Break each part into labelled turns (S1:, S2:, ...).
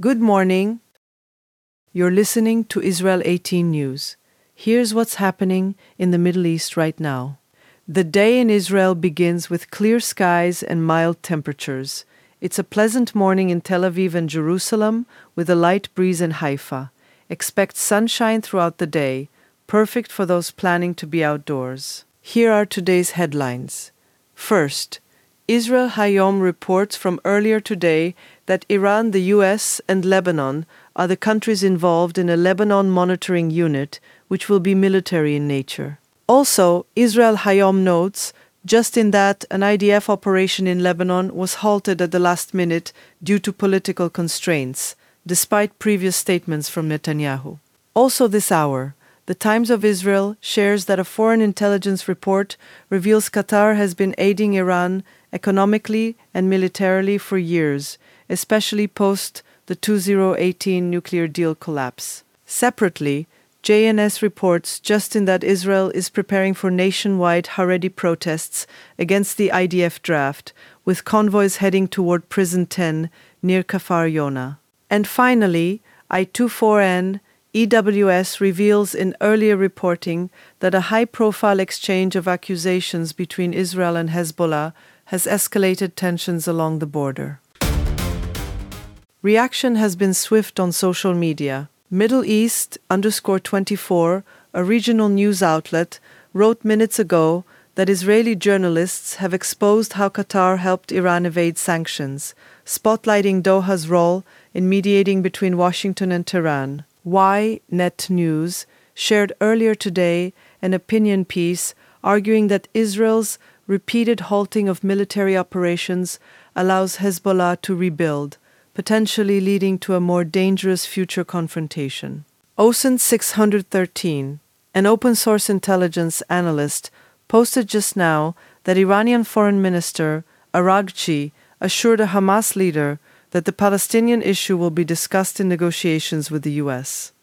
S1: Good morning. You're listening to Israel 18 News. Here's what's happening in the Middle East right now. The day in Israel begins with clear skies and mild temperatures. It's a pleasant morning in Tel Aviv and Jerusalem with a light breeze in Haifa. Expect sunshine throughout the day, perfect for those planning to be outdoors. Here are today's headlines. First, Israel Hayom reports from earlier today that Iran, the US, and Lebanon are the countries involved in a Lebanon monitoring unit, which will be military in nature. Also, Israel Hayom notes just in that an IDF operation in Lebanon was halted at the last minute due to political constraints, despite previous statements from Netanyahu. Also this hour, the Times of Israel shares that a foreign intelligence report reveals Qatar has been aiding Iran economically and militarily for years, especially post the 2018 nuclear deal collapse. Separately, JNS reports just in that Israel is preparing for nationwide Haredi protests against the IDF draft, with convoys heading toward Prison 10 near Kfar Yona. And finally, I24N EWS reveals in earlier reporting that a high-profile exchange of accusations between Israel and Hezbollah has escalated tensions along the border. Reaction has been swift on social media. Middle East_24, a regional news outlet, wrote minutes ago that Israeli journalists have exposed how Qatar helped Iran evade sanctions, spotlighting Doha's role in mediating between Washington and Tehran. Ynet News shared earlier today an opinion piece arguing that Israel's repeated halting of military operations allows Hezbollah to rebuild, potentially leading to a more dangerous future confrontation. OSINT 613, an open-source intelligence analyst, posted just now that Iranian Foreign Minister Araghchi assured a Hamas leader that the Palestinian issue will be discussed in negotiations with the U.S.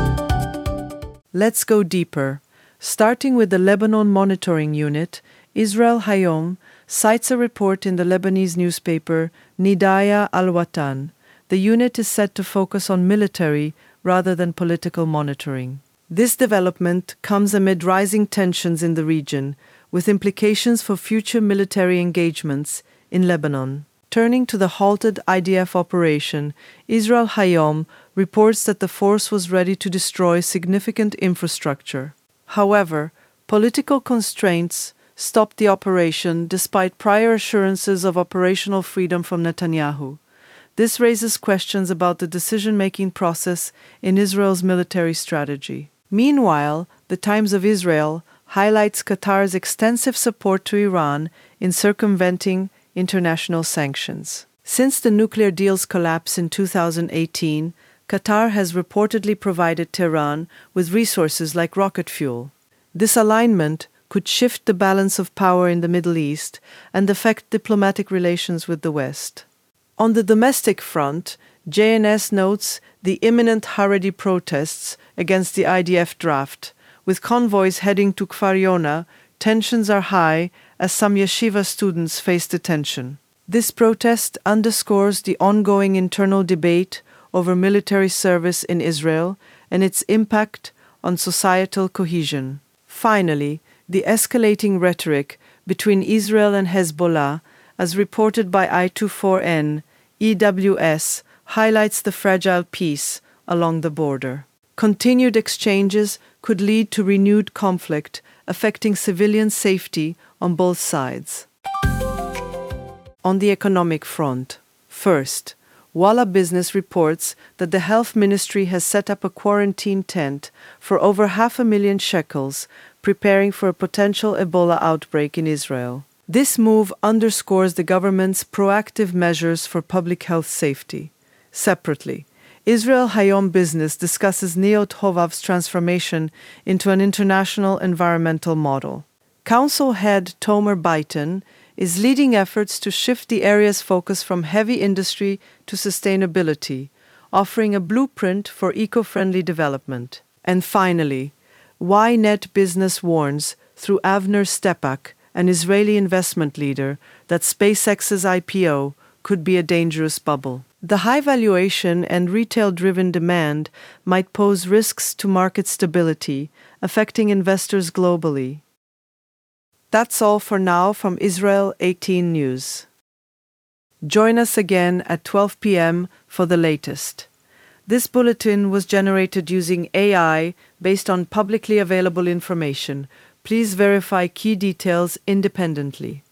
S1: Let's go deeper. Starting with the Lebanon Monitoring Unit, Israel Hayom cites a report in the Lebanese newspaper Nidaya al-Watan. The unit is said to focus on military rather than political monitoring. This development comes amid rising tensions in the region, with implications for future military engagements in Lebanon. Turning to the halted IDF operation, Israel Hayom reports that the force was ready to destroy significant infrastructure. However, political constraints stopped the operation despite prior assurances of operational freedom from Netanyahu. This raises questions about the decision-making process in Israel's military strategy. Meanwhile, the Times of Israel highlights Qatar's extensive support to Iran in circumventing international sanctions. Since the nuclear deal's collapse in 2018, Qatar has reportedly provided Tehran with resources like rocket fuel. This alignment could shift the balance of power in the Middle East and affect diplomatic relations with the West. On the domestic front, JNS notes the imminent Haredi protests against the IDF draft. With convoys heading to Kfar Yona, tensions are high as some yeshiva students face detention. This protest underscores the ongoing internal debate over military service in Israel and its impact on societal cohesion. Finally, the escalating rhetoric between Israel and Hezbollah, as reported by I24N EWS, highlights the fragile peace along the border. Continued exchanges could lead to renewed conflict, affecting civilian safety on both sides. On the economic front, first, Walla Business reports that the Health Ministry has set up a quarantine tent for over 500,000 shekels, preparing for a potential Ebola outbreak in Israel. This move underscores the government's proactive measures for public health safety. Separately, Israel Hayom Business discusses Neot Hovav's transformation into an international environmental model. Council head Tomer Beitan is leading efforts to shift the area's focus from heavy industry to sustainability, offering a blueprint for eco-friendly development. And finally, Ynet Business warns, through Avner Stepak, an Israeli investment leader, that SpaceX's IPO could be a dangerous bubble. The high valuation and retail-driven demand might pose risks to market stability, affecting investors globally. That's all for now from Israel 18 News. Join us again at 12 p.m. for the latest. This bulletin was generated using AI based on publicly available information. Please verify key details independently.